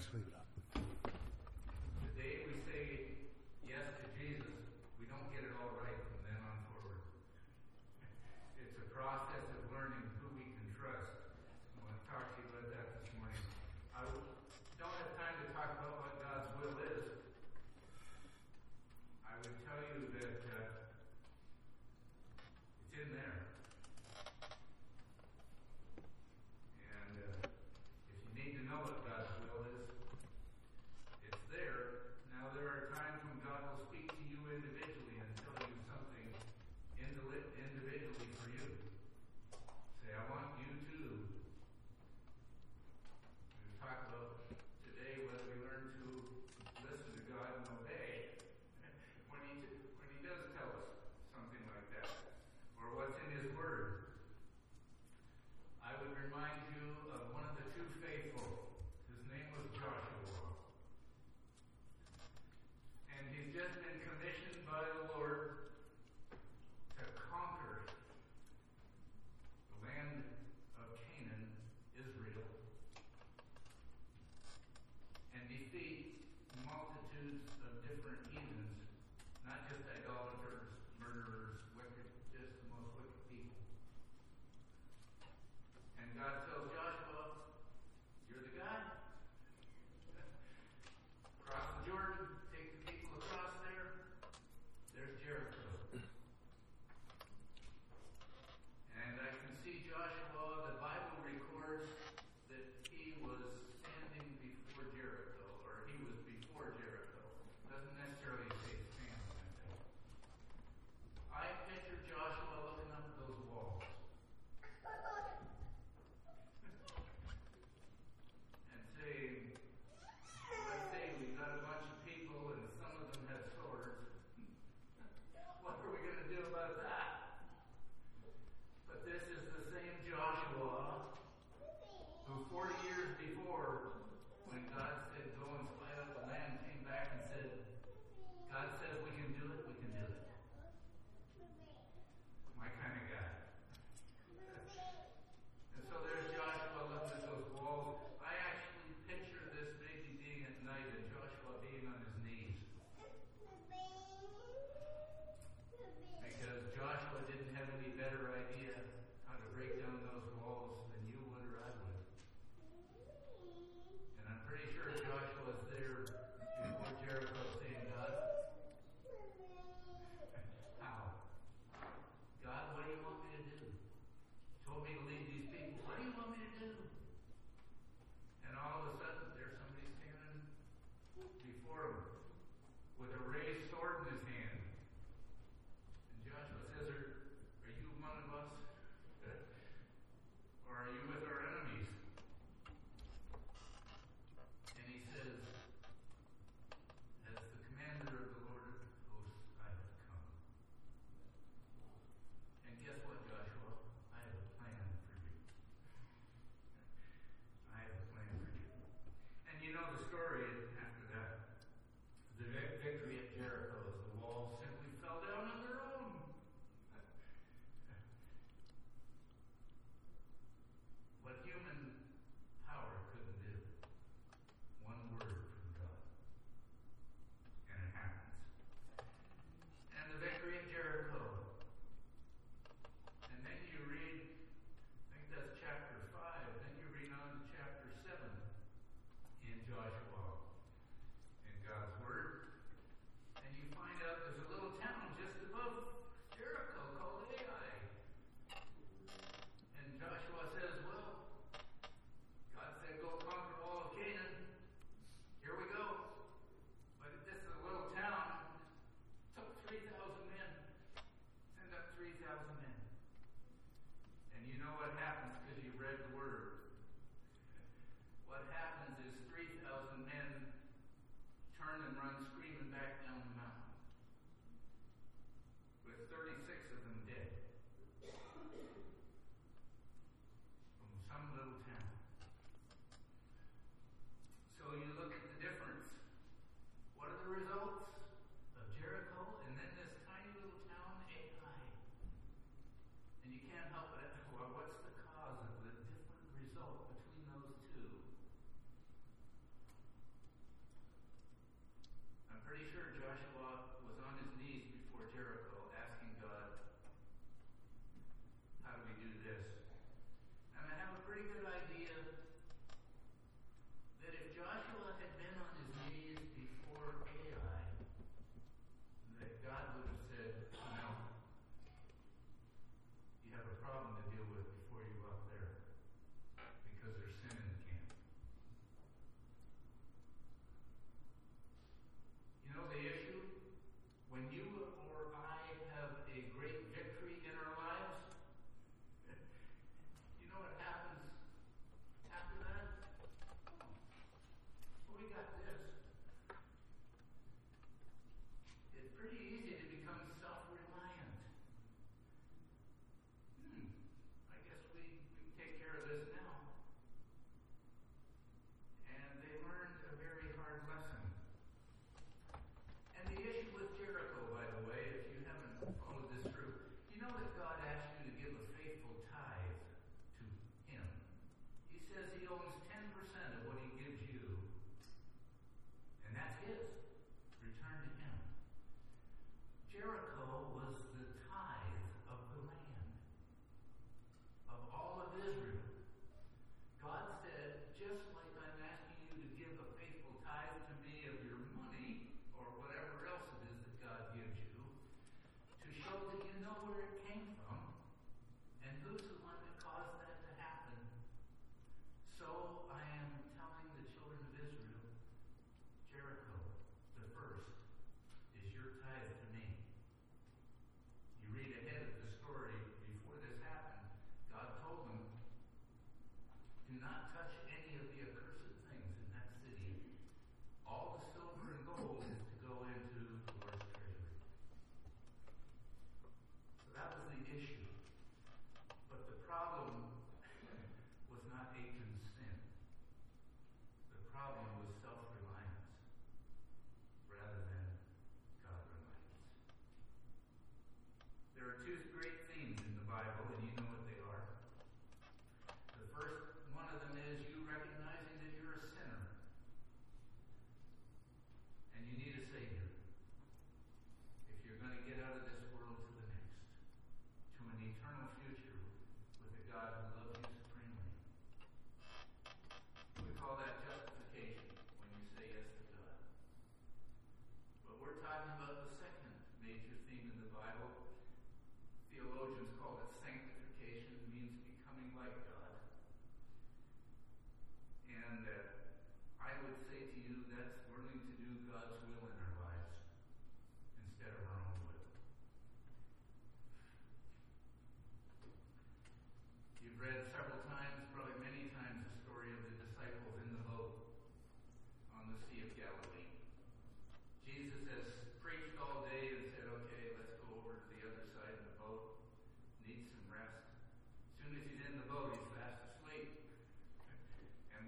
just leave it up. The day we say yes to Jesus, we don't get it all right from then on forward. It's a process of learning who we can trust. I want to talk to you about that this morning. I don't have time to talk about what God's will is. I would tell you that it's in there. And if you need to know what God's will is,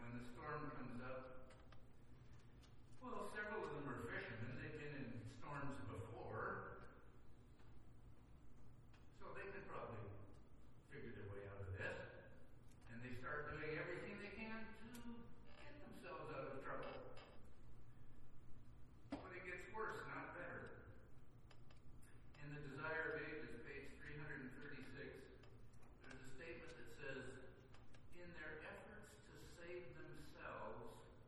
when the storm comes up, well, several of them are fishermen. They've been in storms before, so they could probably figure their way out of this. And they start doing everything they can to get themselves out of trouble. But it gets worse, not better. In The Desire of Ages, page 336, there's a statement that says, in their efforts to save themselves,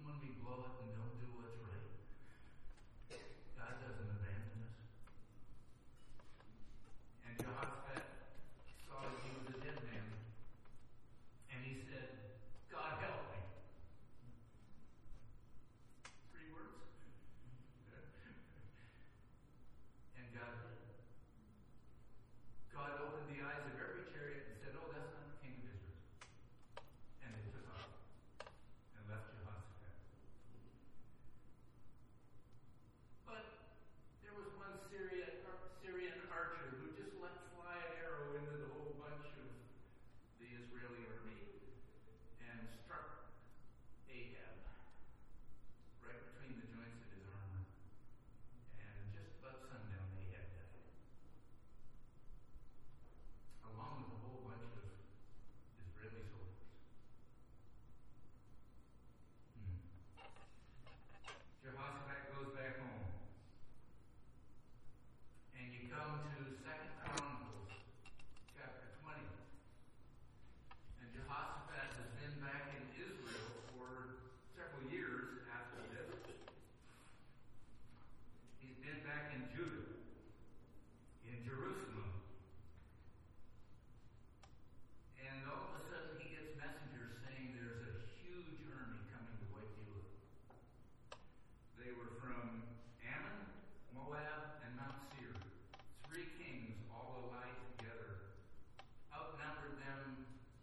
when we blow it and don't do what's right, God doesn't abandon us. And Jehoshaphat saw that he was a dead man, and he said, God help me. 3 words. And God did. God opened the eyes of every chariot and said, oh, that's not the king of Israel. And they took off and left Jehoshaphat. But there was one Syrian archer who just let fly an arrow into the whole bunch of the Israeli army and struck Ahab right between the joints of his armor. And just about sundown, Ahab died, along with a whole bunch of Israeli soldiers. Jehoshaphat goes back home. And you come to 2 Chronicles chapter 20. And Jehoshaphat has been back in Israel for several years after this. He's been back in Judah, in Jerusalem. And all of a sudden he gets messengers saying there's a huge army coming to wipe you out. They were from Ammon, Moab, and Mount Seir. 3 kings all allied together, outnumbered them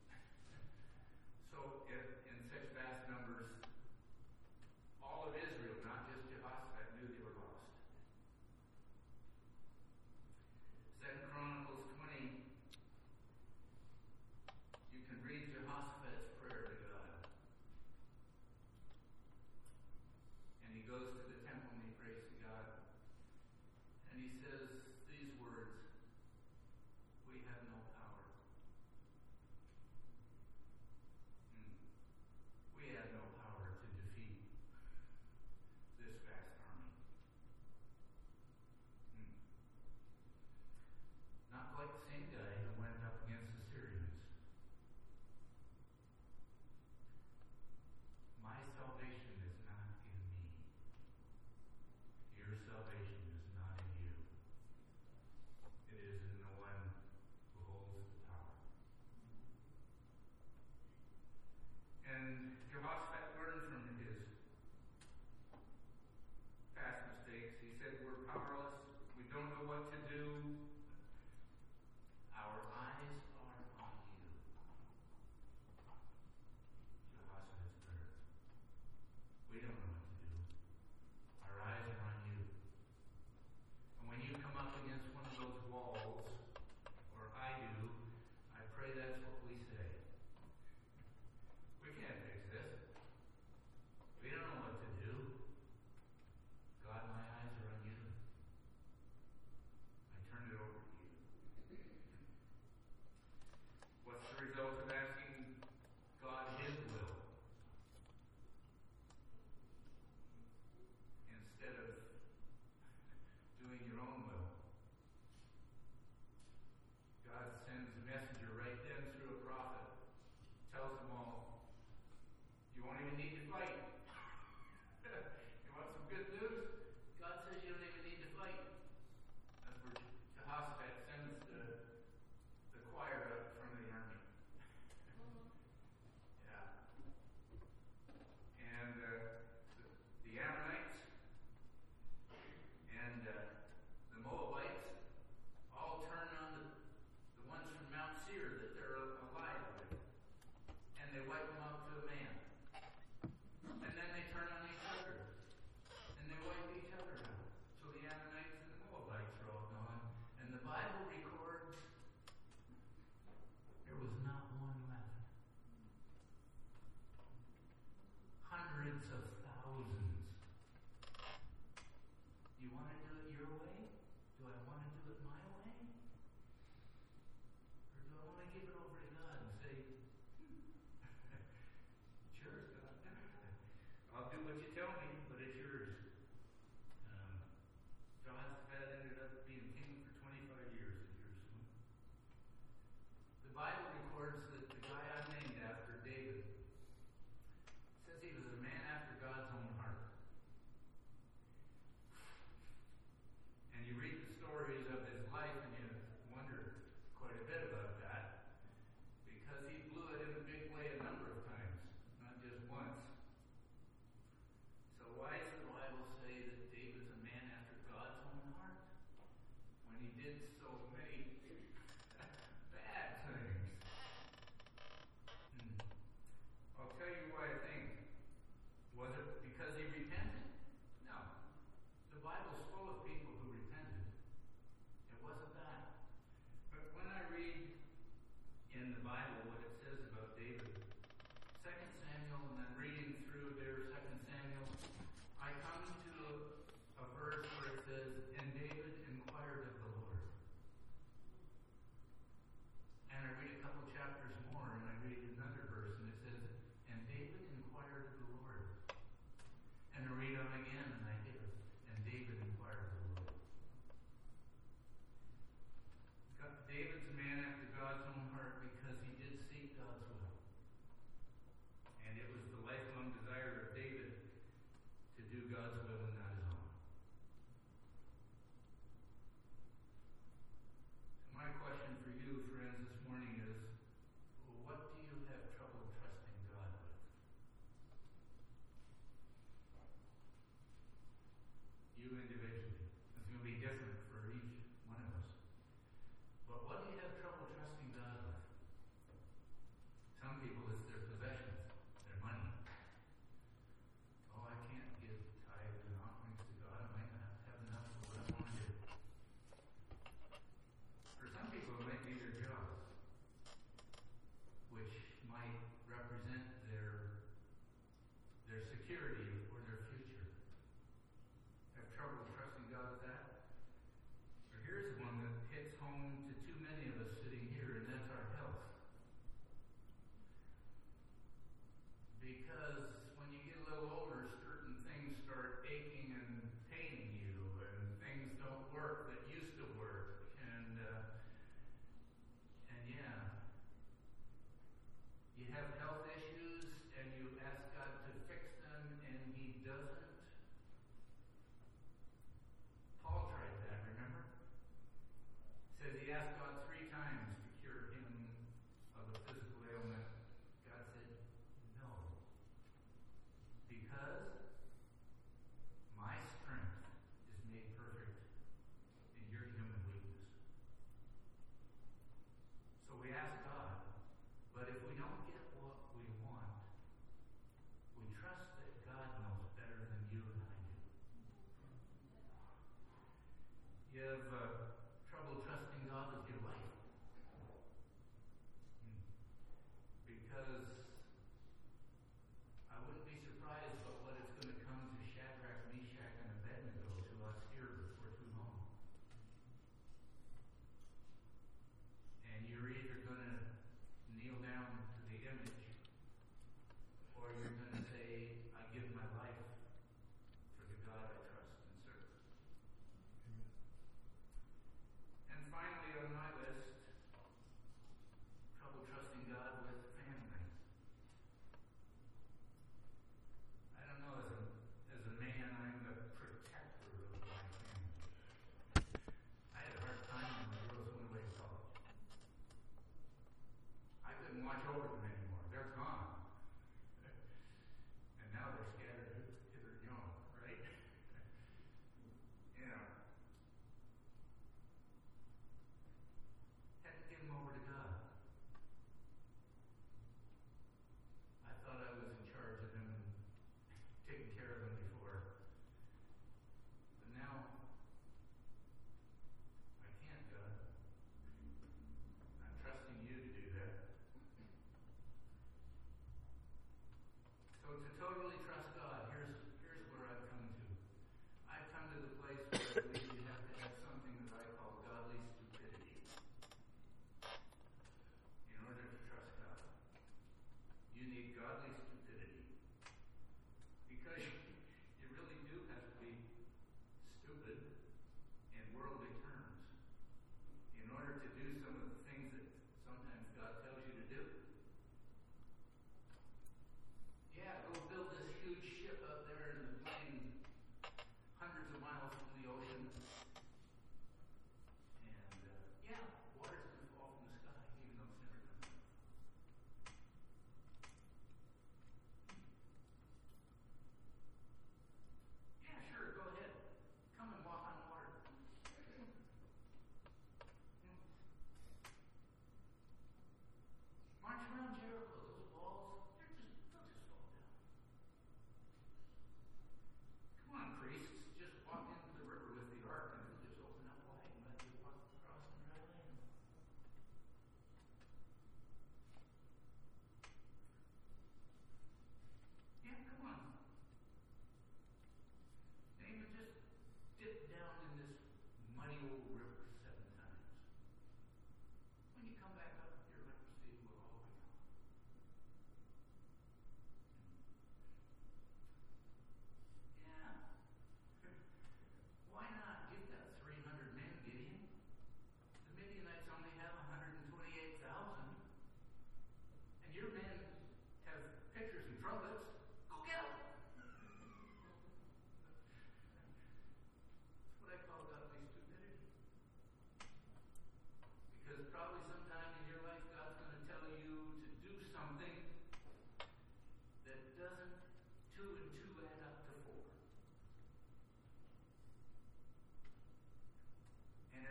so in such vast numbers, all of Israel, not just Jehoshaphat, knew they were lost. 2 Chronicles 20, you can read Jehoshaphat's prayer to God. And he goes to the temple and he prays to God. And he says these words, we have no power. We have no power to defeat this vast army. Not quite the same guy who went up against the Syrians. My salvation is not in me. Your salvation is not in you. It is in the one who holds the power. And Jehoshaphat learned from his past mistakes. He said, we're powerless. We don't know what to do. Our eyes are on you. Jehoshaphat's prayer. We don't know what to do. Our eyes are on you. And when you come up against one of those walls, or I do, I pray that's what we say. We can't fix this. We don't know what to do. God, my eyes are on you. I turn it over to you. What's the result of asking God his will instead of doing your own will? God sends a messenger right then through a prophet, tells them all, you won't even need to fight. You want some good news? God says you don't even need to fight. That's where Jehoshaphat sends the choir out from the army. Yeah. And the Ammonites and the Moabites all turn on the ones from Mount Seir that they're allied with, and they wipe them out to a man. And then they turn on each other, and they wipe each other out. So the Ammonites and the Moabites are all gone. And the Bible records there was not one left. Hundreds of thousands. You want to do it your way? Do I want to do it my way? Or do I want to give it over to God and say, sure, God, I'll do what you tell me, but it's yours. Jehoshaphat ended up being king for 25 years in Jerusalem. The Bible records that the guy I named after, David, says he was a man after God's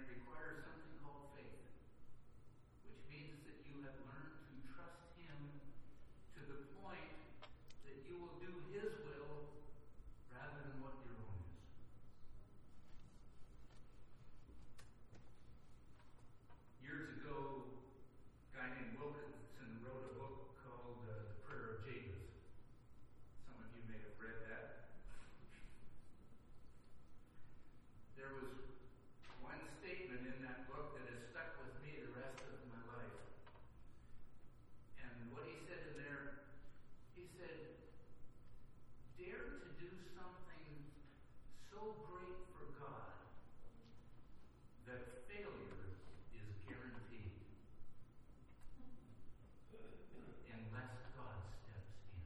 it requires something called faith, which means that you have learned to trust Him to the point that you will do His will rather than what your own is. Years ago, a guy named Wilkinson wrote a book called The Prayer of Jabez. Some of you may have read that. There was one statement in that book that has stuck with me the rest of my life. And what he said in there, he said, dare to do something so great for God that failure is guaranteed unless God steps in.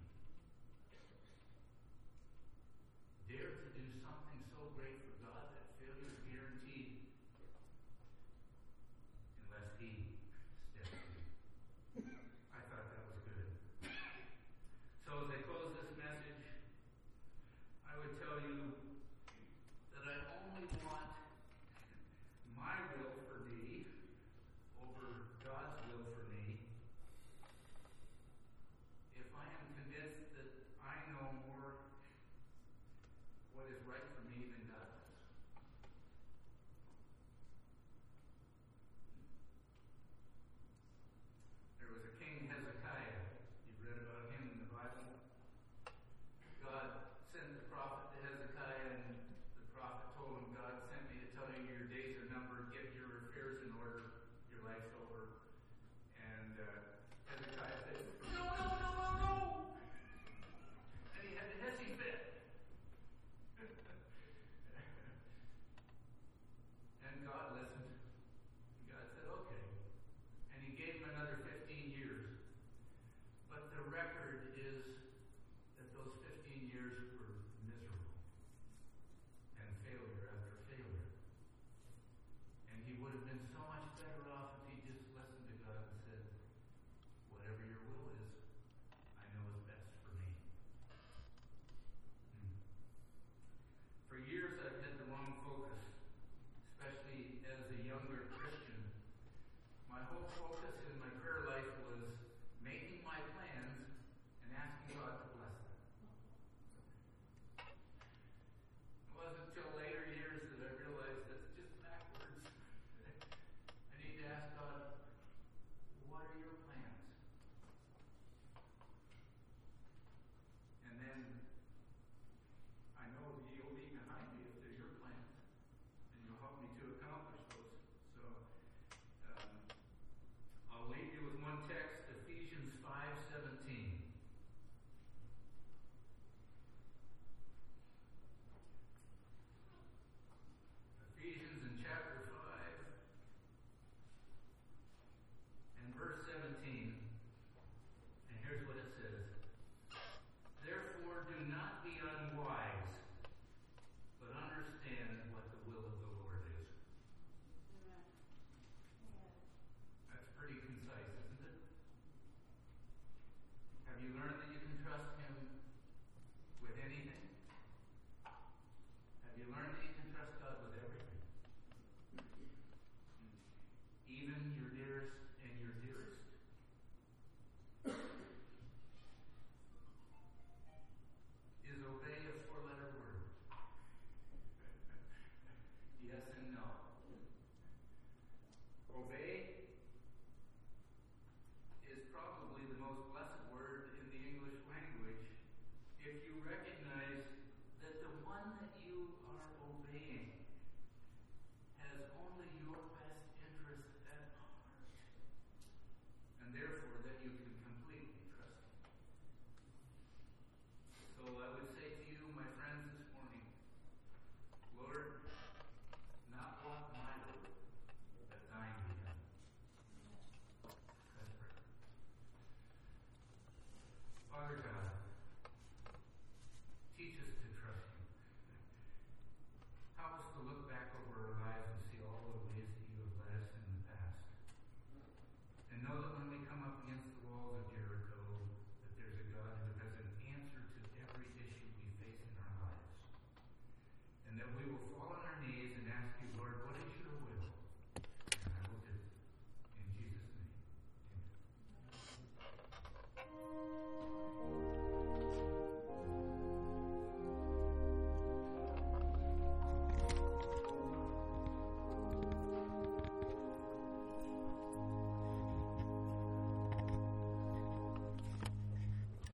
Dare to do something so great for God that failure is guaranteed unless He steps in. I thought that was good. So as I close this message, I would tell you that I only want my will for me over God's will for me if I am convinced that I know more what is right for me than God does. There was a king, Hezekiah. You've read about him in the Bible. God sent the prophet to Hezekiah, and the prophet told him, God sent me to tell you your days are numbered, get your affairs in order, your life's over. And Hezekiah said, no. And he had the hissy fit. And God listened. God said, okay. And He gave him another 15 years. But the record is that those 15 years were miserable and failure after failure. And he would have been so much better off if he just listened to God and said, whatever your will is, I know is best for me. For years I've had the wrong focus, especially as a younger Christian. My whole focus in my prayer life was making my plans and asking God to bless them. It wasn't until later years that I realized that's just backwards. I need to ask God, what are your plans? And then I know that you'll leave behind me if they're your plans, and you'll help me to accomplish those. So I'll leave you with one text, Ephesians 5:17. Ephesians in chapter 5 and verse 17. And here's what it says. Therefore, do not be unwise, but understand what the will of the Lord is. That's pretty concise, isn't it? Have you learned